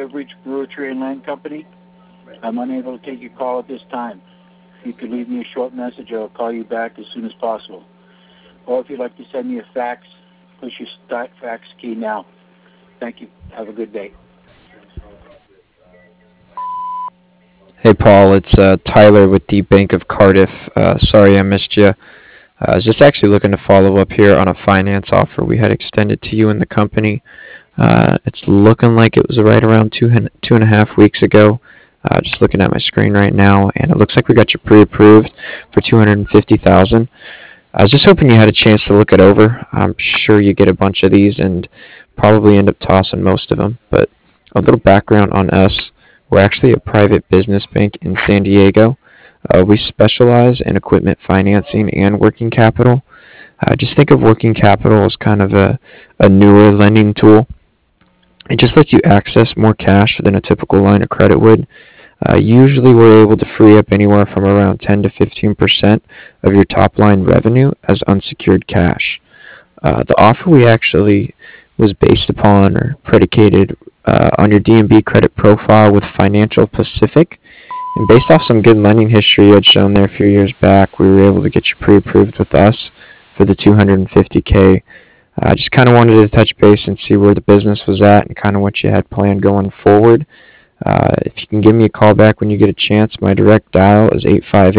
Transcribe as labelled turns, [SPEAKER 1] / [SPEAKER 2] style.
[SPEAKER 1] have reached Brewer Tree and Land Company. I'm unable to take your call at this time. If you could leave me a short message, I'll call you back as soon as possible. Or if you'd like to send me a fax, push your start fax key now. Thank you. Have a good day.
[SPEAKER 2] Hey Paul, it's Tyler with the Bank of Cardiff. Sorry I missed you. I was just actually looking to follow up here on a finance offer we had extended to you and the company. It's looking like it was right around 2.5 weeks ago. Just looking at my screen right now, and it looks like we got you pre-approved for 250,000. I was just hoping you had a chance to look it over. I'm sure you get a bunch of these and probably end up tossing most of them. But a little background on us. We're actually a private business bank in San Diego. We specialize in equipment financing and working capital. Just think of working capital as kind of a newer lending tool. It just lets you access more cash than a typical line of credit would. Usually we're able to free up anywhere from around 10 to 15% of your top line revenue as unsecured cash. The offer we actually was based upon or predicated on your D&B credit profile with Financial Pacific. And based off some good lending history you had shown there a few years back, we were able to get you pre-approved with us for the 250K. I just kind of wanted to touch base and see where the business was at and kind of what you had planned going forward. If you can give me a call back when you get a chance, my direct dial is 858